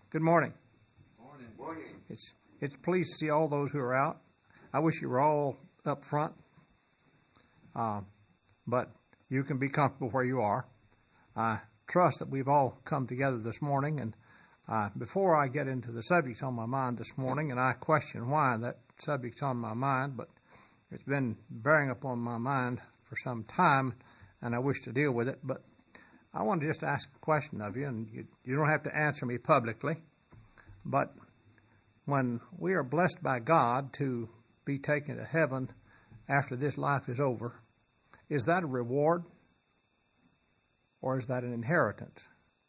Good morning. Morning. It's pleased to see all those who are out. I wish you were all up front, but you can be comfortable where you are. I trust that we've all come together this morning, and before I get into the subject on my mind this morning, and I question why that subject's on my mind, but it's been bearing upon my mind for some time, and I wish to deal with it, but I want to just ask a question of you, and you don't have to answer me publicly, but when we are blessed by God to be taken to heaven after this life is over, is that a reward or is that an inheritance?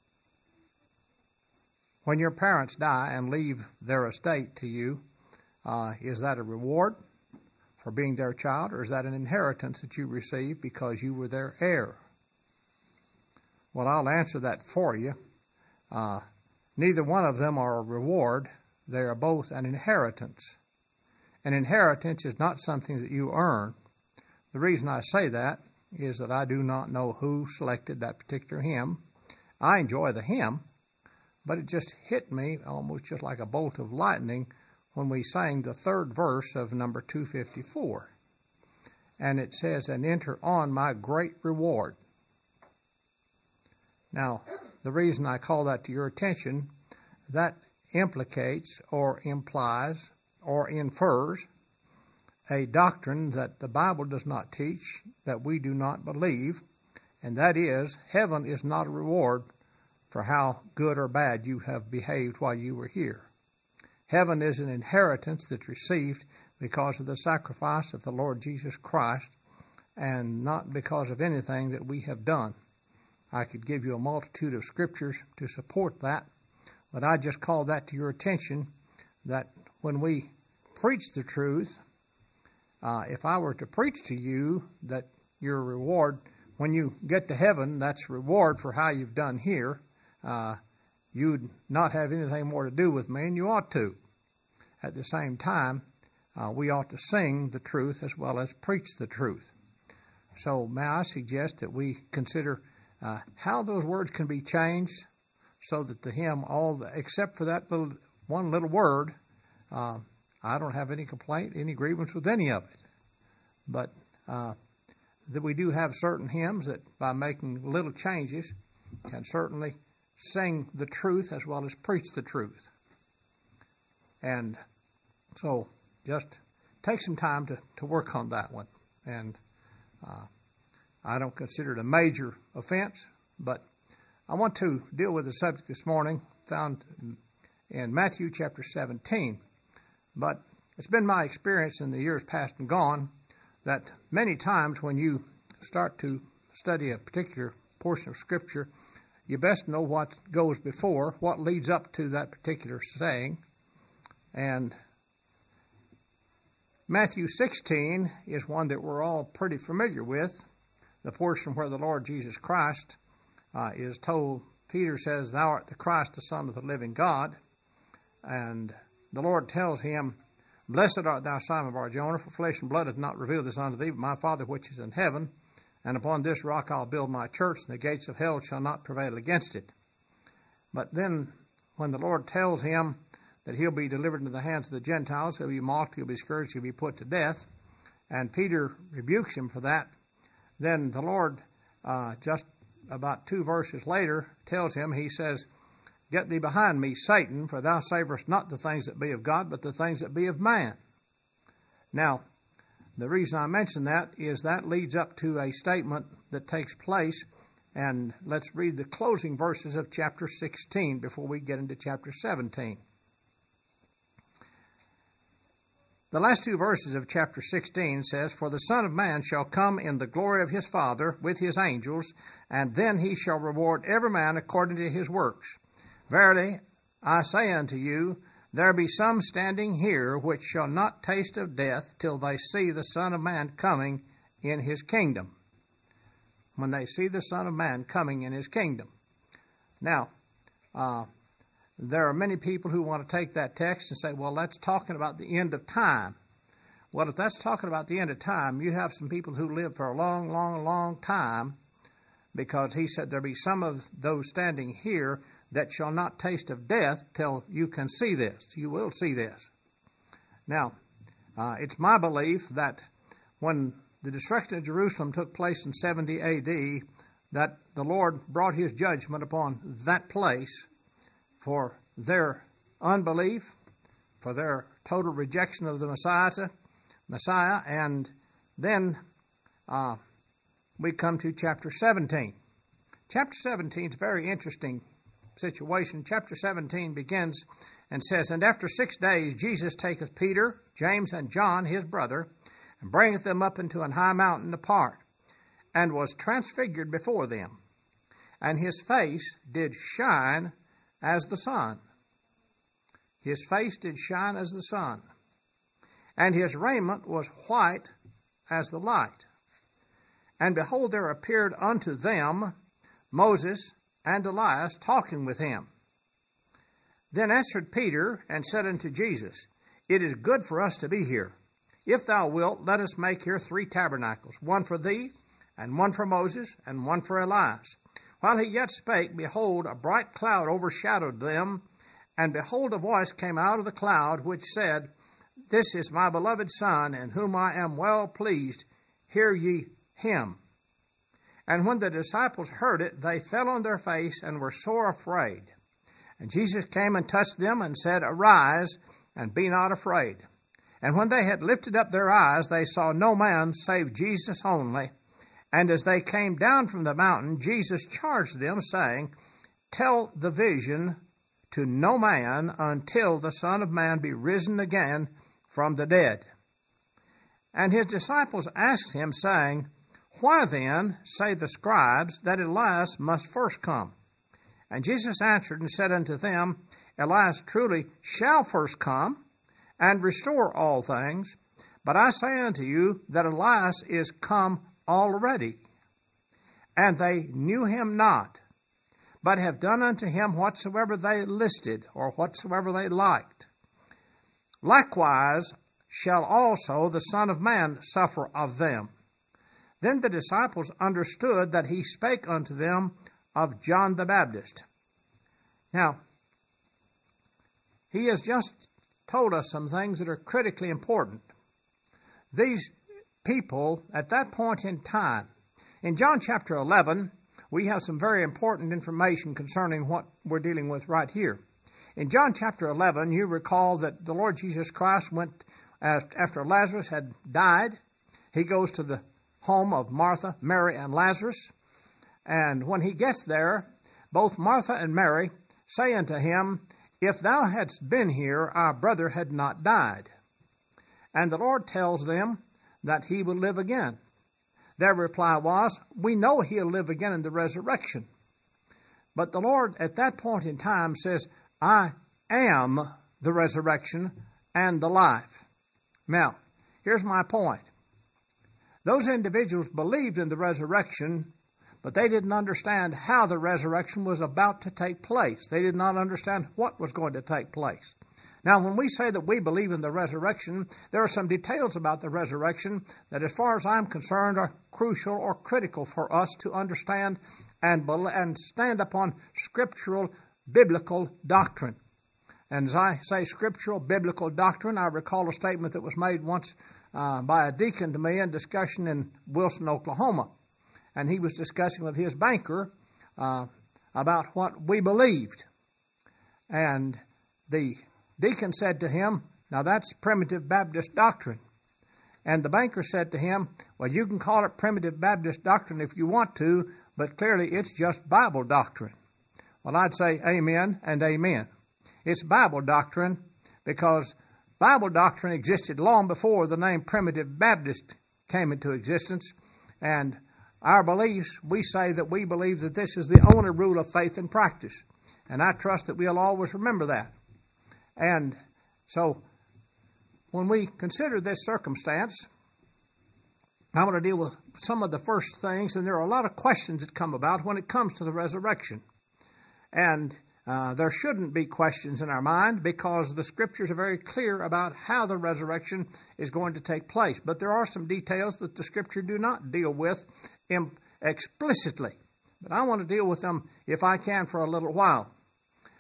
When your parents die and leave their estate to you, is that a reward for being their child, or is that an inheritance that you receive because you were their heir? Well, I'll answer that for you. Neither one of them are a reward. They are both an inheritance. An inheritance is not something that you earn. The reason I say that is that I do not know who selected that particular hymn. I enjoy the hymn, but it just hit me almost just like a bolt of lightning when we sang the third verse of number 254. And it says, "And enter on my great reward." Now, the reason I call that to your attention, that implicates or implies or infers a doctrine that the Bible does not teach, that we do not believe, and that is, heaven is not a reward for how good or bad you have behaved while you were here. Heaven is an inheritance that's received because of the sacrifice of the Lord Jesus Christ and not because of anything that we have done. I could give you a multitude of scriptures to support that, but I just call that to your attention that when we preach the truth, if I were to preach to you that your reward, when you get to heaven, that's reward for how you've done here, you'd not have anything more to do with me, and you ought to. At the same time, we ought to sing the truth as well as preach the truth. So may I suggest that we consider how those words can be changed so that the hymn, except for that one little word, I don't have any complaint, any grievance with any of it. But that we do have certain hymns that by making little changes can certainly sing the truth as well as preach the truth. And so just take some time to work on that one. And I don't consider it a major offense, but I want to deal with the subject this morning found in Matthew chapter 17. But it's been my experience in the years past and gone that many times when you start to study a particular portion of Scripture, you best know what goes before, what leads up to that particular saying. And Matthew 16 is one that we're all pretty familiar with, the portion where the Lord Jesus Christ is told, Peter says, "Thou art the Christ, the Son of the living God." And the Lord tells him, "Blessed art thou, Simon Bar-Jonah, for flesh and blood hath not revealed this unto thee, but my Father which is in heaven. And upon this rock I'll build my church, and the gates of hell shall not prevail against it." But then when the Lord tells him that he'll be delivered into the hands of the Gentiles, he'll be mocked, he'll be scourged, he'll be put to death, and Peter rebukes him for that, then the Lord, just about 2 verses later, tells him, he says, "Get thee behind me, Satan, for thou savorest not the things that be of God, but the things that be of man." Now, the reason I mention that is that leads up to a statement that takes place, and let's read the closing verses of chapter 16 before we get into chapter 17. The last 2 verses of chapter 16 says, "For the Son of Man shall come in the glory of his Father with his angels, and then he shall reward every man according to his works. Verily, I say unto you, there be some standing here which shall not taste of death till they see the Son of Man coming in his kingdom." When they see the Son of Man coming in his kingdom. Now, there are many people who want to take that text and say, well, that's talking about the end of time. Well, if that's talking about the end of time, you have some people who live for a long, long, long time, because he said there be some of those standing here that shall not taste of death till you can see this. You will see this. Now, it's my belief that when the destruction of Jerusalem took place in 70 A.D., that the Lord brought his judgment upon that place for their unbelief, for their total rejection of the Messiah, and then we come to chapter 17. Chapter 17 is a very interesting situation. Chapter 17 begins and says, "And after 6 days Jesus taketh Peter, James, and John his brother, and bringeth them up into an high mountain apart, and was transfigured before them. And his face did shine as the sun." His face did shine as the sun. "And his raiment was white as the light. And behold, there appeared unto them Moses and Elias talking with him. Then answered Peter and said unto Jesus, It is good for us to be here. If thou wilt, let us make here 3 tabernacles, one for thee, and one for Moses, and one for Elias. While he yet spake, behold, a bright cloud overshadowed them, and behold, a voice came out of the cloud, which said, This is my beloved Son, in whom I am well pleased. Hear ye him. And when the disciples heard it, they fell on their face and were sore afraid. And Jesus came and touched them and said, Arise, and be not afraid. And when they had lifted up their eyes, they saw no man save Jesus only. And as they came down from the mountain, Jesus charged them, saying, Tell the vision to no man until the Son of Man be risen again from the dead. And his disciples asked him, saying, Why then say the scribes that Elias must first come? And Jesus answered and said unto them, Elias truly shall first come, and restore all things. But I say unto you that Elias is come already, and they knew him not, but have done unto him whatsoever they listed, or whatsoever they liked. Likewise shall also the Son of Man suffer of them. Then the disciples understood that he spake unto them of John the Baptist. Now, he has just told us some things that are critically important. These people, at that point in time, in John chapter 11, we have some very important information concerning what we're dealing with right here. In John chapter 11, you recall that the Lord Jesus Christ went, after Lazarus had died, he goes to the home of Martha, Mary, and Lazarus. And when he gets there, both Martha and Mary say unto him, If thou hadst been here, our brother had not died. And the Lord tells them that he will live again. Their reply was, We know he'll live again in the resurrection. But the Lord at that point in time says, I am the resurrection and the life. Now, here's my point. Those individuals believed in the resurrection, but they didn't understand how the resurrection was about to take place. They did not understand what was going to take place. Now, when we say that we believe in the resurrection, there are some details about the resurrection that, as far as I'm concerned, are crucial or critical for us to understand and stand upon scriptural, biblical doctrine. And as I say scriptural, biblical doctrine, I recall a statement that was made once by a deacon to me in discussion in Wilson, Oklahoma. And he was discussing with his banker about what we believed. And the deacon said to him, Now that's primitive Baptist doctrine. And the banker said to him, Well, you can call it primitive Baptist doctrine if you want to, but clearly it's just Bible doctrine. Well, I'd say amen and amen. It's Bible doctrine because Bible doctrine existed long before the name Primitive Baptist came into existence. And our beliefs, we say that we believe that this is the only rule of faith and practice. And I trust that we'll always remember that. And so when we consider this circumstance, I want to deal with some of the first things, and there are a lot of questions that come about when it comes to the resurrection. And there shouldn't be questions in our mind because the Scriptures are very clear about how the resurrection is going to take place. But there are some details that the Scripture do not deal with explicitly. But I want to deal with them, if I can, for a little while.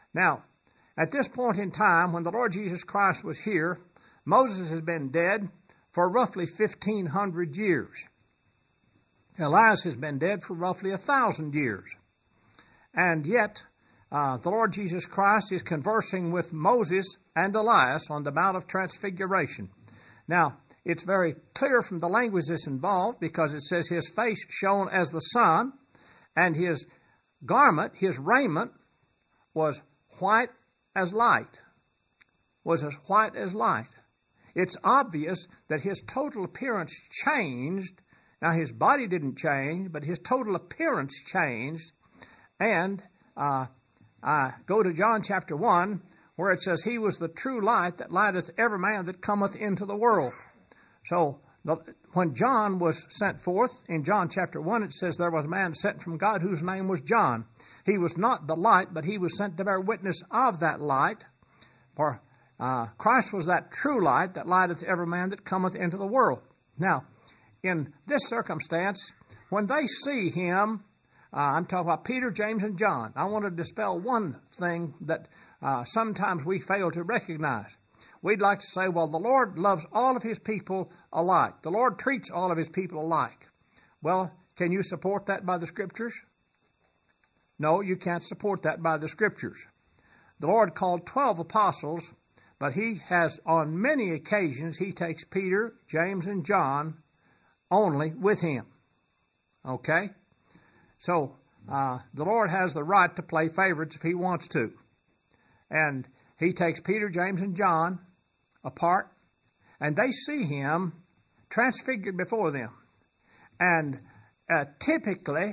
Now, at this point in time, when the Lord Jesus Christ was here, Moses has been dead for roughly 1,500 years. Elias has been dead for roughly 1,000 years. And yet, the Lord Jesus Christ is conversing with Moses and Elias on the Mount of Transfiguration. Now, it's very clear from the language that's involved, because it says his face shone as the sun, and his garment, his raiment, was white as light. Was as white as light. It's obvious that his total appearance changed. Now, his body didn't change, but his total appearance changed. And I go to John chapter 1, where it says, he was the true light that lighteth every man that cometh into the world. So, when John was sent forth, in John chapter 1, it says there was a man sent from God whose name was John. He was not the light, but he was sent to bear witness of that light. For Christ was that true light that lighteth every man that cometh into the world. Now, in this circumstance, when they see him, I'm talking about Peter, James, and John. I want to dispel one thing that sometimes we fail to recognize. We'd like to say, well, the Lord loves all of his people alike. The Lord treats all of his people alike. Well, can you support that by the Scriptures? No, you can't support that by the Scriptures. The Lord called 12 apostles, but he has, on many occasions, he takes Peter, James, and John only with him. Okay? So, the Lord has the right to play favorites if he wants to. And he takes Peter, James, and John apart, and they see him transfigured before them. And typically,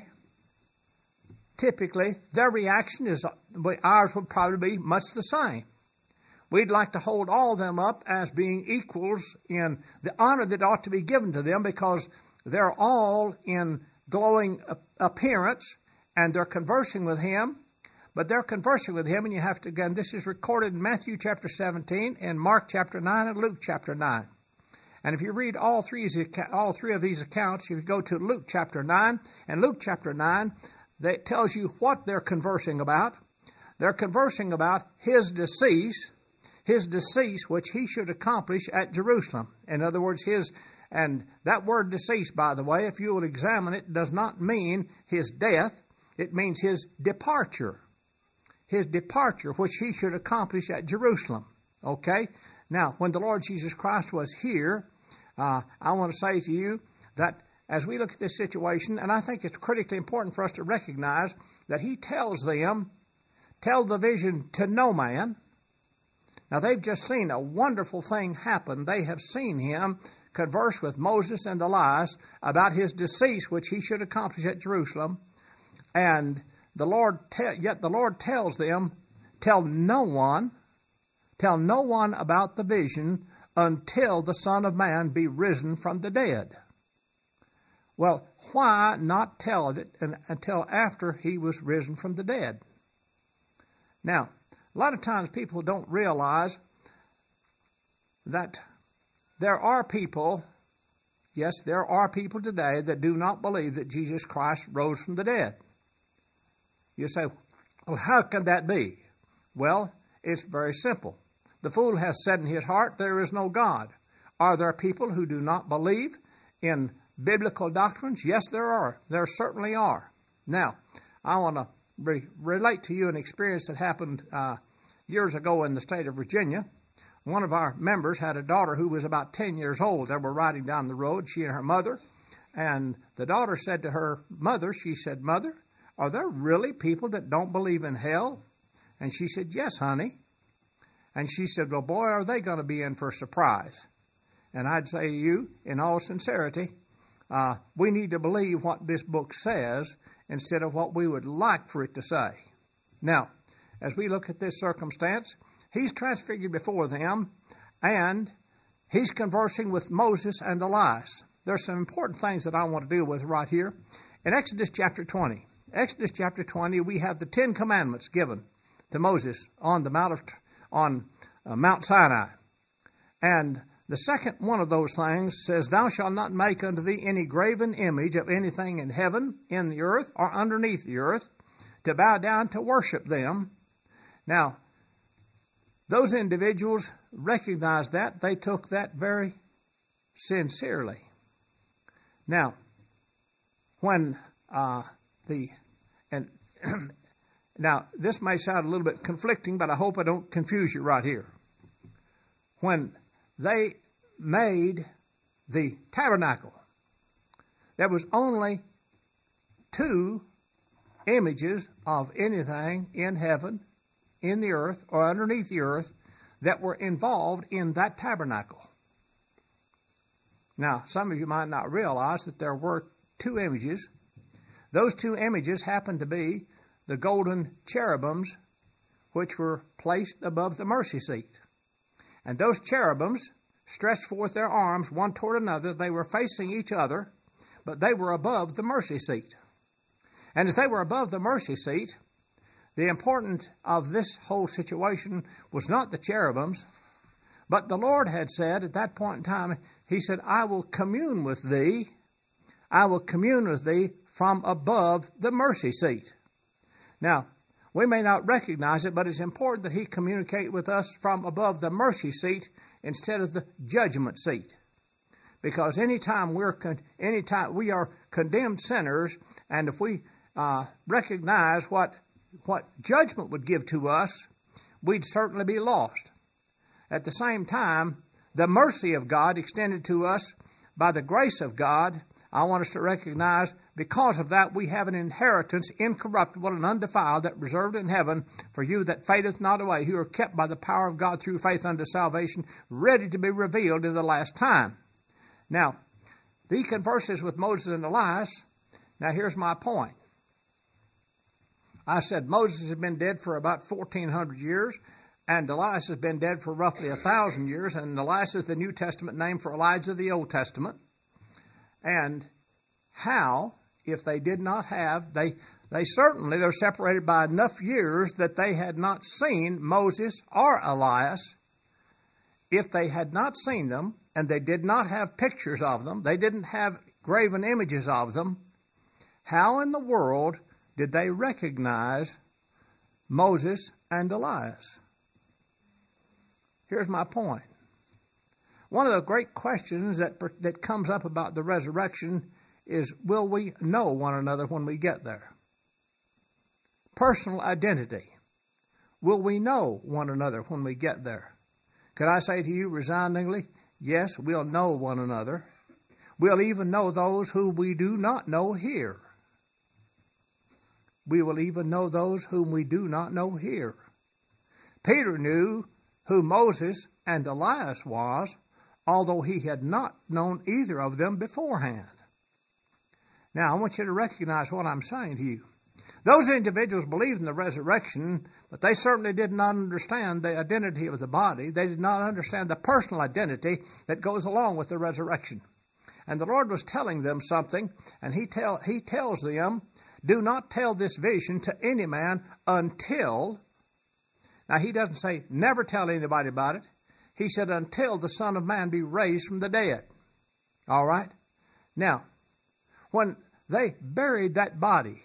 their reaction is, ours would probably be much the same. We'd like to hold all of them up as being equals in the honor that ought to be given to them, because they're all in glowing appearance, and they're conversing with him. But they're conversing with him, and you have to, again, this is recorded in Matthew chapter 17, and Mark chapter 9, and Luke chapter 9. And if you read all three of these accounts, you go to Luke chapter 9, and Luke chapter 9, that tells you what they're conversing about. They're conversing about his decease which he should accomplish at Jerusalem. In other words, and that word decease, by the way, if you will examine it, does not mean his death. It means his departure. His departure, which he should accomplish at Jerusalem. Okay? Now, when the Lord Jesus Christ was here, I want to say to you that as we look at this situation, and I think it's critically important for us to recognize that he tells them, tell the vision to no man. Now, they've just seen a wonderful thing happen. They have seen him converse with Moses and Elias about his decease, which he should accomplish at Jerusalem. And yet the Lord tells them, tell no one about the vision until the Son of Man be risen from the dead. Well, why not tell it until after he was risen from the dead? Now, a lot of times people don't realize that there are people today that do not believe that Jesus Christ rose from the dead. You say, well, how can that be? Well, it's very simple. The fool has said in his heart, there is no God. Are there people who do not believe in biblical doctrines? Yes, there are. There certainly are. Now, I want to relate to you an experience that happened years ago in the state of Virginia. One of our members had a daughter who was about 10 years old. They were riding down the road, she and her mother, and the daughter said to her mother, she said, Mother, are there really people that don't believe in hell? And she said, yes, honey. And she said, well, boy, are they going to be in for a surprise. And I'd say to you, in all sincerity, we need to believe what this book says instead of what we would like for it to say. Now, as we look at this circumstance, he's transfigured before them, and he's conversing with Moses and Elias. There's some important things that I want to deal with right here. In Exodus chapter 20, we have the 10 Commandments given to Moses on the Mount Sinai. And the second one of those things says, Thou shalt not make unto thee any graven image of anything in heaven, in the earth, or underneath the earth, to bow down to worship them, Now, those individuals recognized that. They took that very sincerely. Now, when now this may sound a little bit conflicting, but I hope I don't confuse you right here. When they made the tabernacle, there was only 2 images of anything in heaven, in the earth, or underneath the earth that were involved in that tabernacle. Now, some of you might not realize that there were 2 images. Those 2 images happened to be the golden cherubims, which were placed above the mercy seat. And those cherubims stretched forth their arms one toward another. They were facing each other, but they were above the mercy seat. And as they were above the mercy seat, the importance of this whole situation was not the cherubims, but the Lord had said at that point in time, He said, I will commune with thee. I will commune with thee from above the mercy seat. Now, we may not recognize it, but it's important that He communicate with us from above the mercy seat instead of the judgment seat. Because anytime we are condemned sinners, and if we recognize what judgment would give to us, we'd certainly be lost. At the same time, the mercy of God extended to us by the grace of God, I want us to recognize because of that we have an inheritance incorruptible and undefiled that reserved in heaven for you that fadeth not away, who are kept by the power of God through faith unto salvation, ready to be revealed in the last time. Now, the converses with Moses and Elias, now here's my point. I said Moses has been dead for about 1,400 years, and Elias has been dead for roughly 1,000 years, and Elias is the New Testament name for Elijah the Old Testament. And how, if they did not have, they're separated by enough years that they had not seen Moses or Elias. If they had not seen them, and they did not have pictures of them, they didn't have graven images of them, how in the world did they recognize Moses and Elias? Here's my point. One of the great questions that comes up about the resurrection is, will we know one another when we get there? Personal identity. Will we know one another when we get there? Could I say to you resoundingly, yes, we'll know one another. We'll even know those whom we do not know here. We will even know those whom we do not know here. Peter knew who Moses and Elias was, although he had not known either of them beforehand. Now, I want you to recognize what I'm saying to you. Those individuals believed in the resurrection, but they certainly did not understand the identity of the body. They did not understand the personal identity that goes along with the resurrection. And the Lord was telling them something, and He tells them, do not tell this vision to any man until, now He doesn't say never tell anybody about it. He said until the Son of Man be raised from the dead. All right? Now, when they buried that body,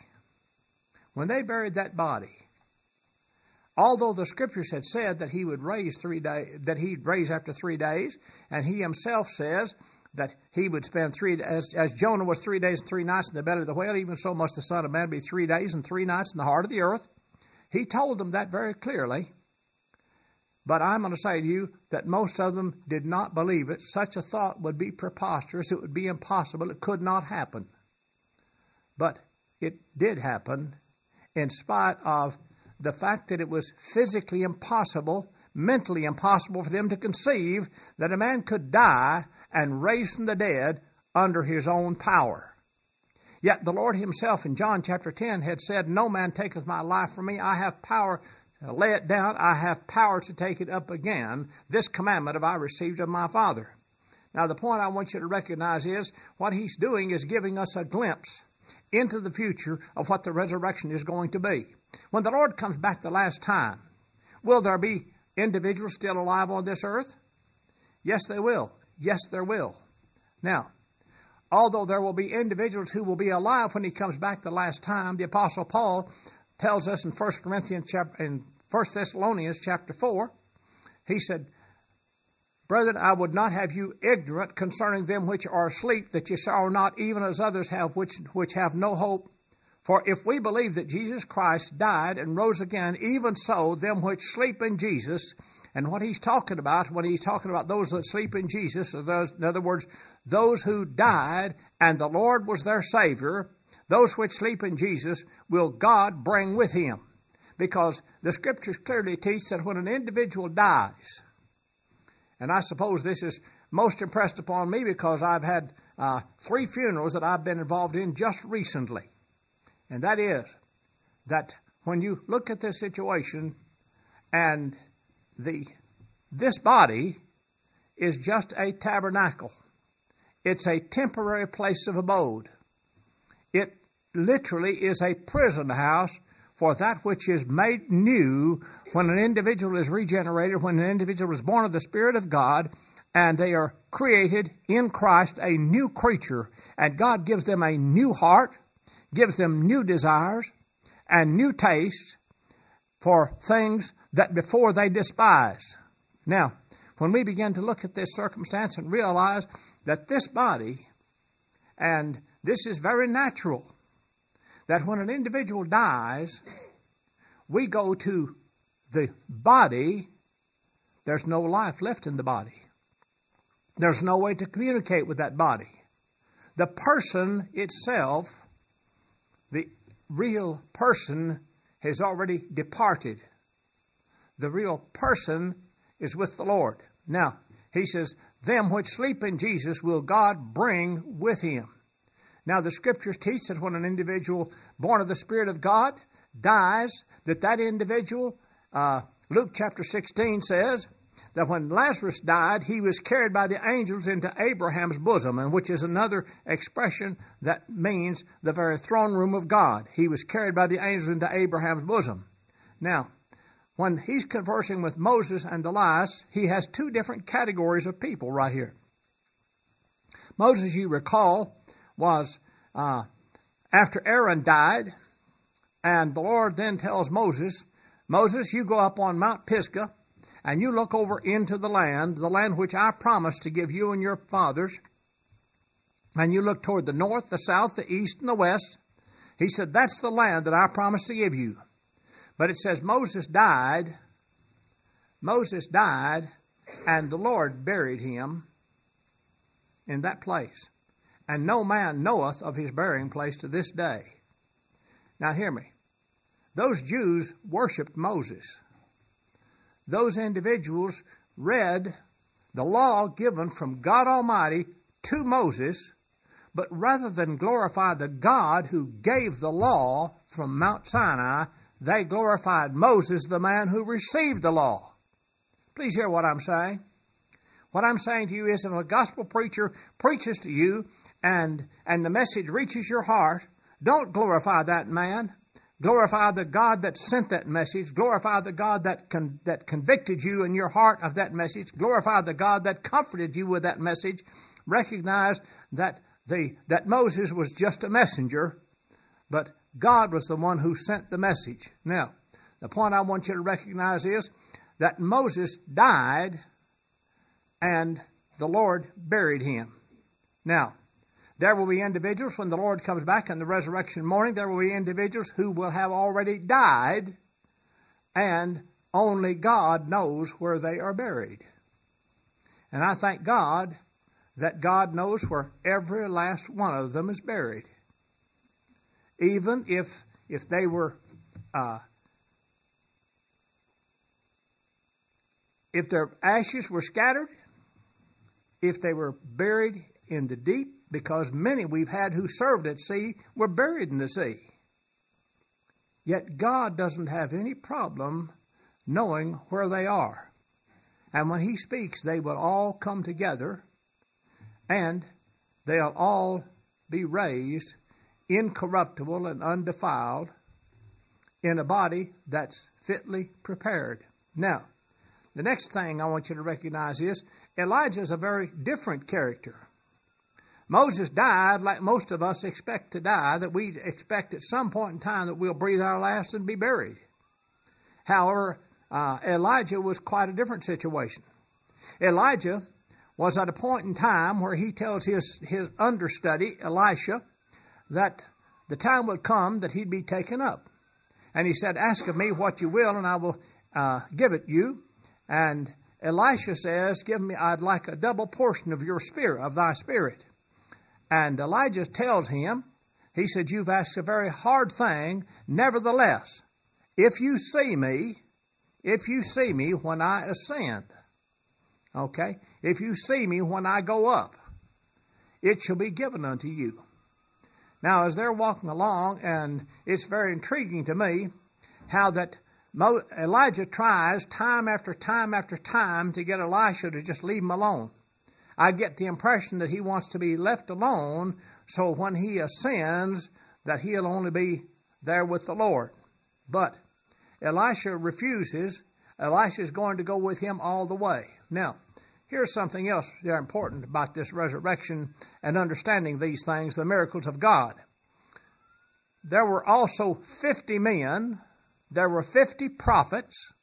although the Scriptures had said that He would raise He'd raise after 3 days, and He Himself says that He would spend as Jonah was 3 days and 3 nights in the belly of the whale, even so must the Son of Man be 3 days and 3 nights in the heart of the earth. He told them that very clearly. But I'm going to say to you that most of them did not believe it. Such a thought would be preposterous. It would be impossible. It could not happen. But it did happen in spite of the fact that it was physically impossible, mentally impossible for them to conceive that a man could die and raise from the dead under his own power. Yet the Lord Himself in John chapter 10 had said, no man taketh my life from me. I have power to lay it down. I have power to take it up again. This commandment have I received of my Father. Now the point I want you to recognize is what He's doing is giving us a glimpse into the future of what the resurrection is going to be. When the Lord comes back the last time, will there be individuals still alive on this earth? Yes, they will. Yes, there will. Now, although there will be individuals who will be alive when He comes back the last time, the Apostle Paul tells us in 1 1 Thessalonians chapter 4, he said, Brethren, I would not have you ignorant concerning them which are asleep, that ye sorrow not, even as others have, which have no hope. For if we believe that Jesus Christ died and rose again, even so them which sleep in Jesus. And what he's talking about when he's talking about those that sleep in Jesus, or those, in other words, those who died and the Lord was their Savior, those which sleep in Jesus will God bring with him. Because the Scriptures clearly teach that when an individual dies, and I suppose this is most impressed upon me because I've had 3 funerals that I've been involved in just recently. And that is that when you look at this situation and this body is just a tabernacle. It's a temporary place of abode. It literally is a prison house for that which is made new when an individual is regenerated, when an individual is born of the Spirit of God, and they are created in Christ a new creature. And God gives them a new heart, gives them new desires and new tastes for things that before they despise. Now, when we begin to look at this circumstance and realize that this body, and this is very natural, that when an individual dies, we go to the body, there's no life left in the body. There's no way to communicate with that body. The person itself, the real person, has already departed. The real person is with the Lord. Now, he says, them which sleep in Jesus will God bring with him. Now, the Scriptures teach that when an individual born of the Spirit of God dies, that individual, Luke chapter 16 says, that when Lazarus died, he was carried by the angels into Abraham's bosom, and which is another expression that means the very throne room of God. He was carried by the angels into Abraham's bosom. Now, when he's conversing with Moses and Elias, he has 2 different categories of people right here. Moses, you recall, was after Aaron died, and the Lord then tells Moses, Moses, you go up on Mount Pisgah, and you look over into the land which I promised to give you and your fathers, and you look toward the north, the south, the east, and the west. He said, that's the land that I promised to give you. But it says Moses died, and the Lord buried him in that place. And no man knoweth of his burying place to this day. Now hear me. Those Jews worshiped Moses. Those individuals read the law given from God Almighty to Moses, but rather than glorify the God who gave the law from Mount Sinai, they glorified Moses, the man who received the law. Please hear what I'm saying. What I'm saying to you is, if a gospel preacher preaches to you and the message reaches your heart, don't glorify that man. Glorify the God that sent that message. Glorify the God that convicted you in your heart of that message. Glorify the God that comforted you with that message. Recognize that Moses was just a messenger, but God was the one who sent the message. Now, the point I want you to recognize is that Moses died and the Lord buried him. Now, there will be individuals when the Lord comes back in the resurrection morning, there will be individuals who will have already died, and only God knows where they are buried. And I thank God that God knows where every last one of them is buried. Even if they were, if their ashes were scattered, if they were buried in the deep, because many we've had who served at sea were buried in the sea. Yet God doesn't have any problem knowing where they are. And when He speaks, they will all come together and they'll all be raised incorruptible and undefiled in a body that's fitly prepared. Now, the next thing I want you to recognize is Elijah is a very different character. Moses died like most of us expect to die, that we expect at some point in time that we'll breathe our last and be buried. However, Elijah was quite a different situation. Elijah was at a point in time where he tells his understudy, Elisha, that the time would come that he'd be taken up. And he said, ask of me what you will, and I will give it you. And Elisha says, I'd like a double portion of your spirit, of thy spirit. And Elijah tells him, he said, you've asked a very hard thing. Nevertheless, if you see me when I ascend, okay, if you see me when I go up, it shall be given unto you. Now, as they're walking along, and it's very intriguing to me how that Elijah tries time after time after time to get Elisha to just leave him alone. I get the impression that he wants to be left alone, so when he ascends, that he'll only be there with the Lord. But Elisha refuses. Elisha is going to go with him all the way. Now, here's something else very important about this resurrection and understanding these things, the miracles of God. There were also 50 men, there were 50 prophets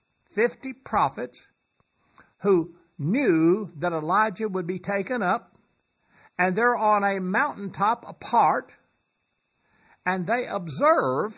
who knew that Elijah would be taken up, and they're on a mountaintop apart, and they observe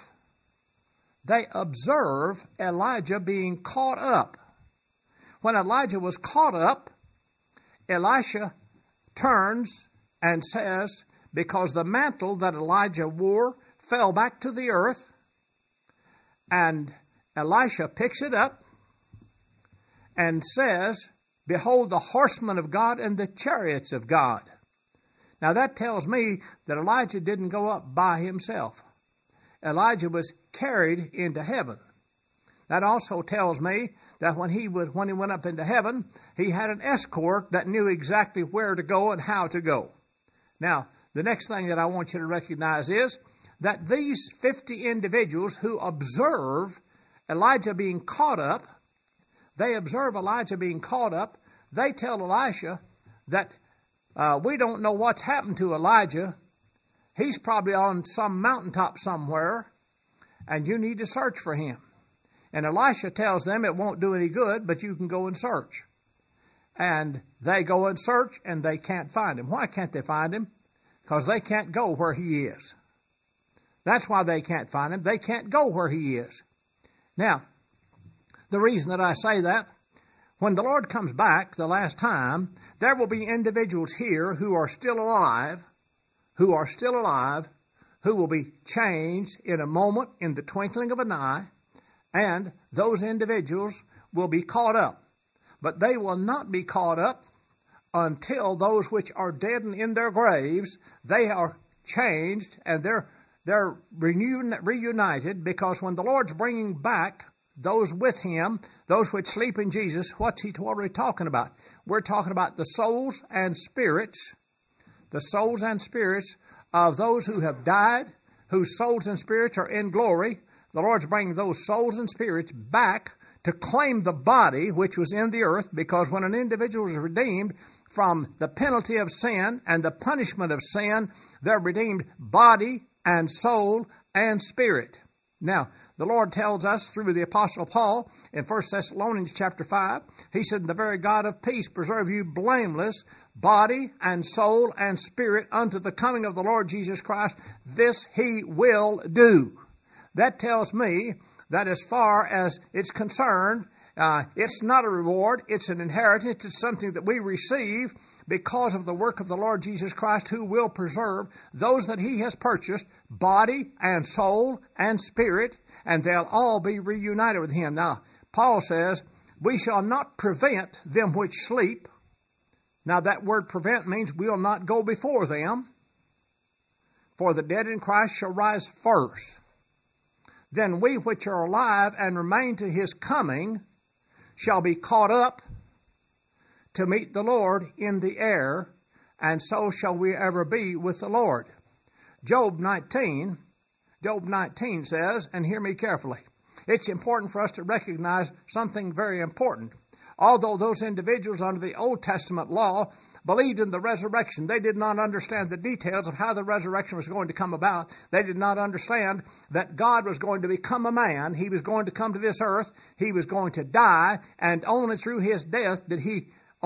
Elijah being caught up. When Elijah was caught up, Elisha turns and says, because the mantle that Elijah wore fell back to the earth, and Elisha picks it up and says, behold the horsemen of God and the chariots of God. Now that tells me that Elijah didn't go up by himself. Elijah was carried into heaven. That also tells me that when he went up into heaven, he had an escort that knew exactly where to go and how to go. Now, the next thing that I want you to recognize is that these 50 individuals who observe Elijah being caught up, they tell Elisha that we don't know what's happened to Elijah. He's probably on some mountaintop somewhere, and you need to search for him. And Elisha tells them it won't do any good, but you can go and search. And they go and search, and they can't find him. Why can't they find him? Because they can't go where he is. That's why they can't find him. They can't go where he is. Now, the reason that I say that, when the Lord comes back the last time, there will be individuals here who are still alive, who will be changed in a moment, in the twinkling of an eye, and those individuals will be caught up. But they will not be caught up until those which are dead and in their graves, they are changed and they're reunited, because when the Lord's bringing back those with him, those which sleep in Jesus, what are we talking about? We're talking about the souls and spirits of those who have died, whose souls and spirits are in glory. The Lord's bringing those souls and spirits back to claim the body which was in the earth, because when an individual is redeemed from the penalty of sin and the punishment of sin, they're redeemed body and soul and spirit. Now, the Lord tells us through the Apostle Paul in 1 Thessalonians chapter 5, he said, the very God of peace preserve you blameless, body and soul and spirit unto the coming of the Lord Jesus Christ. This he will do. That tells me that as far as it's concerned, it's not a reward, it's an inheritance, it's something that we receive because of the work of the Lord Jesus Christ, who will preserve those that he has purchased, body and soul and spirit, and they'll all be reunited with him. Now, Paul says, we shall not prevent them which sleep. Now, that word prevent means we'll not go before them, for the dead in Christ shall rise first. Then we which are alive and remain to his coming shall be caught up to meet the Lord in the air, and so shall we ever be with the Lord. Job 19 says, and hear me carefully, it's important for us to recognize something very important. Although those individuals under the Old Testament law believed in the resurrection, they did not understand the details of how the resurrection was going to come about. They did not understand that God was going to become a man. He was going to come to this earth. He was going to die, and only through his death did he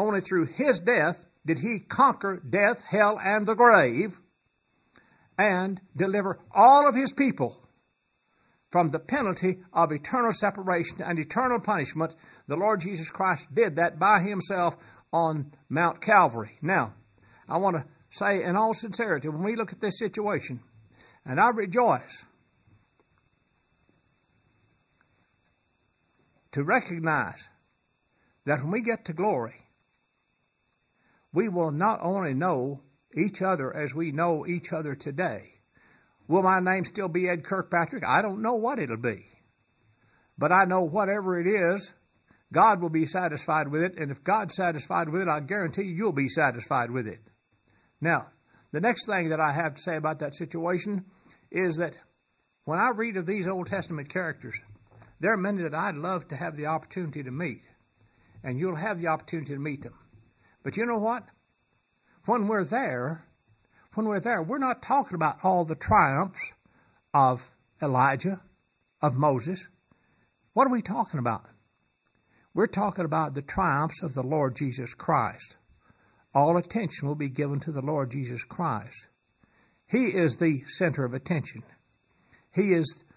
conquer death, hell, and the grave, and deliver all of his people from the penalty of eternal separation and eternal punishment. The Lord Jesus Christ did that by himself on Mount Calvary. Now, I want to say in all sincerity, when we look at this situation, and I rejoice to recognize that when we get to glory, we will not only know each other as we know each other today. Will my name still be Ed Kirkpatrick? I don't know what it'll be. But I know whatever it is, God will be satisfied with it. And if God's satisfied with it, I guarantee you'll be satisfied with it. Now, the next thing that I have to say about that situation is that when I read of these Old Testament characters, there are many that I'd love to have the opportunity to meet. And you'll have the opportunity to meet them. But you know what? When we're there, we're not talking about all the triumphs of Elijah, of Moses. What are we talking about? We're talking about the triumphs of the Lord Jesus Christ. All attention will be given to the Lord Jesus Christ. He is the center of attention. He is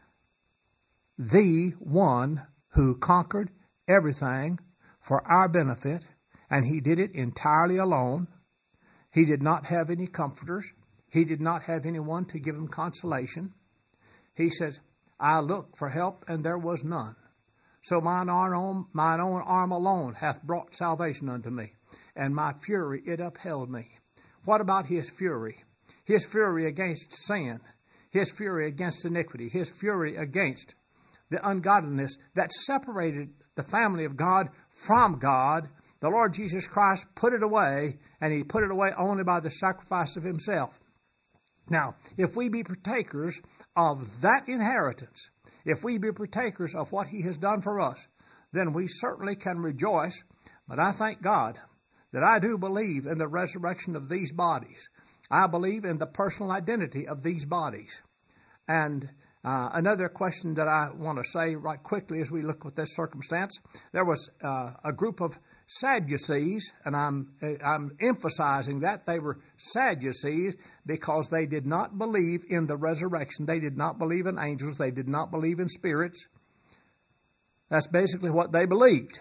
the one who conquered everything for our benefit, and he did it entirely alone. He did not have any comforters. He did not have anyone to give him consolation. He says, I looked for help, and there was none. So mine own arm alone hath brought salvation unto me, and my fury it upheld me. What about his fury? His fury against sin, his fury against iniquity, his fury against the ungodliness that separated the family of God from God. The Lord Jesus Christ put it away, and he put it away only by the sacrifice of himself. Now, if we be partakers of that inheritance, if we be partakers of what he has done for us, then we certainly can rejoice. But I thank God that I do believe in the resurrection of these bodies. I believe in the personal identity of these bodies. And another question that I want to say right quickly as we look at this circumstance, there was a group of Sadducees, and I'm emphasizing that they were Sadducees because they did not believe in the resurrection. They did not believe in angels. They did not believe in spirits. That's basically what they believed.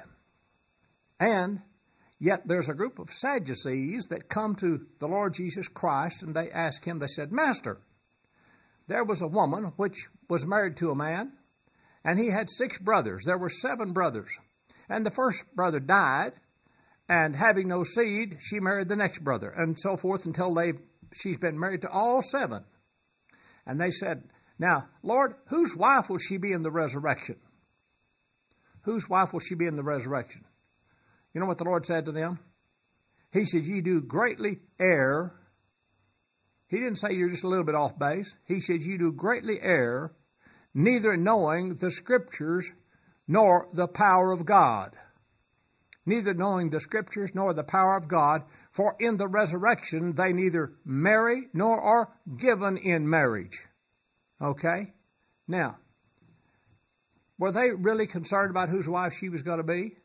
And yet there's a group of Sadducees that come to the Lord Jesus Christ, and they ask him, they said, Master, there was a woman which was married to a man, and he had 6 brothers. There were 7 brothers. And the first brother died, and having no seed, she married the next brother, and so forth until she's been married to all 7. And they said, now, Lord, whose wife will she be in the resurrection? Whose wife will she be in the resurrection? You know what the Lord said to them? He said, ye do greatly err. He didn't say you're just a little bit off base. He said, you do greatly err, neither knowing the Scriptures nor the power of God. Neither knowing the Scriptures nor the power of God, for in the resurrection they neither marry nor are given in marriage. Okay? Now, were they really concerned about whose wife she was going to be?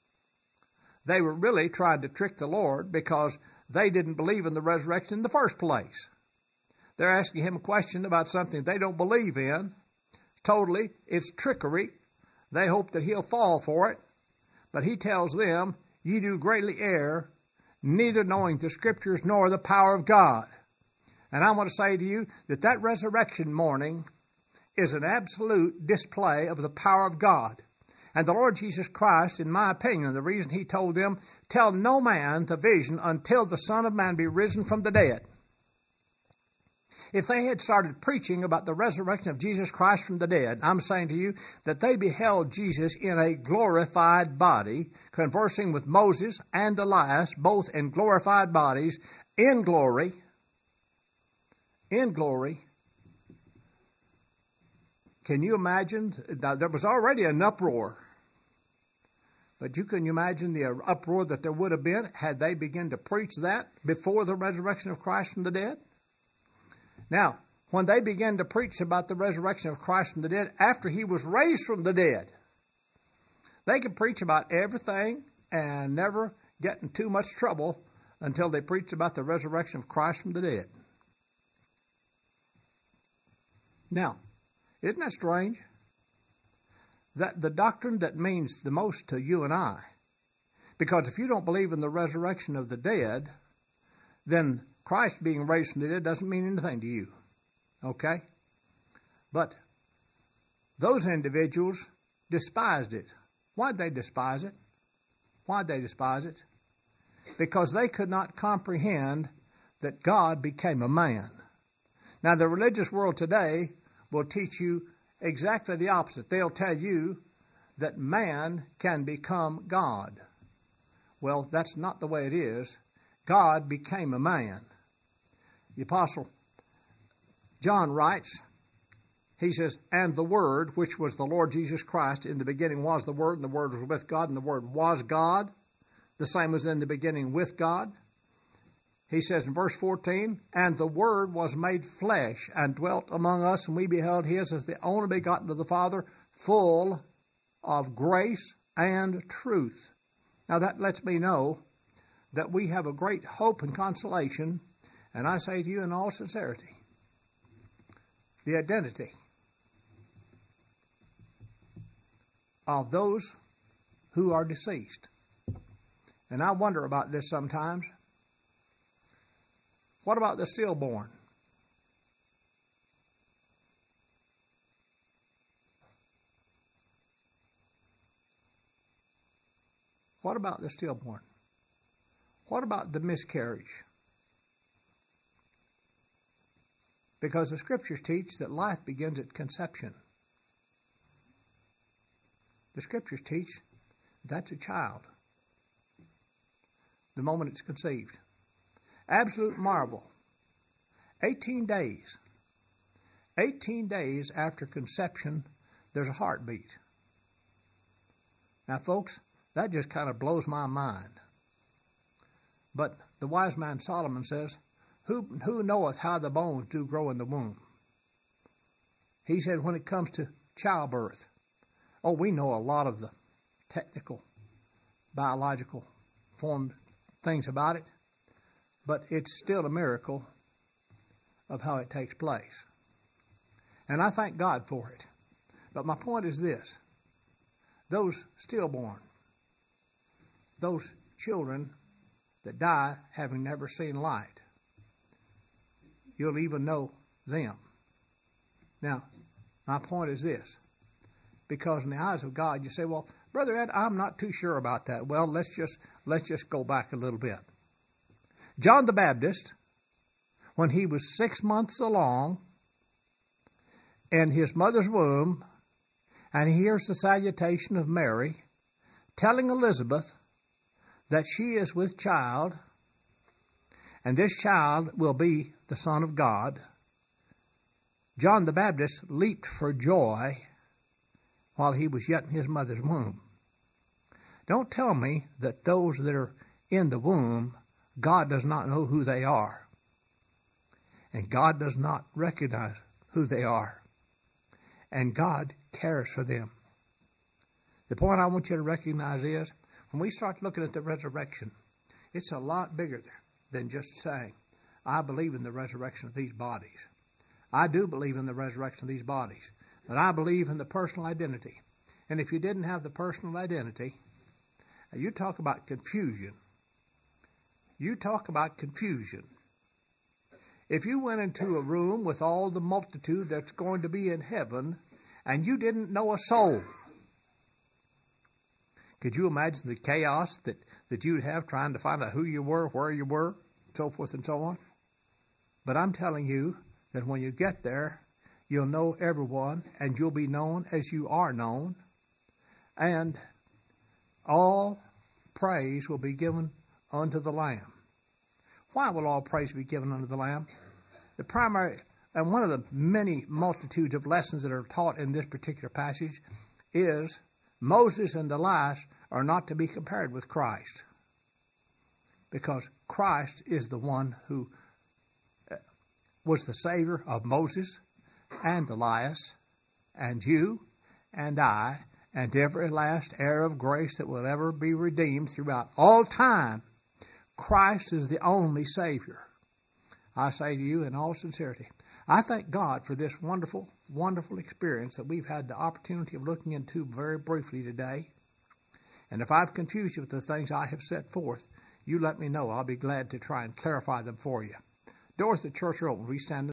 They were really trying to trick the Lord because they didn't believe in the resurrection in the first place. They're asking him a question about something they don't believe in. Totally, it's trickery. They hope that he'll fall for it. But he tells them, ye do greatly err, neither knowing the Scriptures nor the power of God. And I want to say to you that resurrection morning is an absolute display of the power of God. And the Lord Jesus Christ, in my opinion, the reason he told them, tell no man the vision until the Son of Man be risen from the dead. If they had started preaching about the resurrection of Jesus Christ from the dead, I'm saying to you that they beheld Jesus in a glorified body, conversing with Moses and Elias, both in glorified bodies, in glory. Can you imagine? Now, there was already an uproar But you can imagine the uproar that there would have been had they begun to preach that before the resurrection of Christ from the dead. Now, when they began to preach about the resurrection of Christ from the dead after he was raised from the dead, they could preach about everything and never get in too much trouble until they preached about the resurrection of Christ from the dead. Now, isn't that strange? That the doctrine that means the most to you and I, because if you don't believe in the resurrection of the dead, then Christ being raised from the dead doesn't mean anything to you. Okay? But those individuals despised it. Why'd they despise it? Why'd they despise it? Because they could not comprehend that God became a man. Now, the religious world today will teach you exactly the opposite. They'll tell you that man can become God. Well, that's not the way it is. God became a man. The Apostle John writes, he says, and the Word, which was the Lord Jesus Christ, in the beginning was the Word, and the Word was with God, and the Word was God. The same was in the beginning with God. He says in verse 14, and the Word was made flesh and dwelt among us, and we beheld his as the only begotten of the Father, full of grace and truth. Now that lets me know that we have a great hope and consolation, and I say to you in all sincerity, the identity of those who are deceased. And I wonder about this sometimes. What about the stillborn? What about the stillborn? What about the miscarriage? Because the Scriptures teach that life begins at conception. The Scriptures teach that's a child the moment it's conceived. Absolute marvel. 18 days. 18 days after conception, there's a heartbeat. Now, folks, that just kind of blows my mind. But the wise man Solomon says, Who knoweth how the bones do grow in the womb? He said when it comes to childbirth, we know a lot of the technical, biological formed things about it, but it's still a miracle of how it takes place. And I thank God for it. But my point is this. Those stillborn, those children that die having never seen light, you'll even know them. Now, my point is this. Because in the eyes of God, you say, well, Brother Ed, I'm not too sure about that. Well, let's just go back a little bit. John the Baptist, when he was 6 months along in his mother's womb, and he hears the salutation of Mary, telling Elizabeth that she is with child, and this child will be the Son of God, John the Baptist leaped for joy while he was yet in his mother's womb. Don't tell me that those that are in the womb, God does not know who they are. And God does not recognize who they are. And God cares for them. The point I want you to recognize is, when we start looking at the resurrection, it's a lot bigger than just saying, I believe in the resurrection of these bodies. I do believe in the resurrection of these bodies. But I believe in the personal identity. And if you didn't have the personal identity, you talk about confusion. You talk about confusion. If you went into a room with all the multitude that's going to be in heaven, and you didn't know a soul, could you imagine the chaos that you'd have trying to find out who you were, where you were, so forth and so on? But I'm telling you that when you get there, you'll know everyone, and you'll be known as you are known, and all praise will be given unto the Lamb. Why will all praise be given unto the Lamb? The primary, and one of the many multitudes of lessons that are taught in this particular passage, is Moses and Elias are not to be compared with Christ, because Christ is the one who was the Savior of Moses and Elias and you and I and every last heir of grace that will ever be redeemed throughout all time. Christ is the only Savior. I say to you in all sincerity, I thank God for this wonderful, wonderful experience that we've had the opportunity of looking into very briefly today. And if I've confused you with the things I have set forth, you let me know. I'll be glad to try and clarify them for you. Doors of the church are open. We stand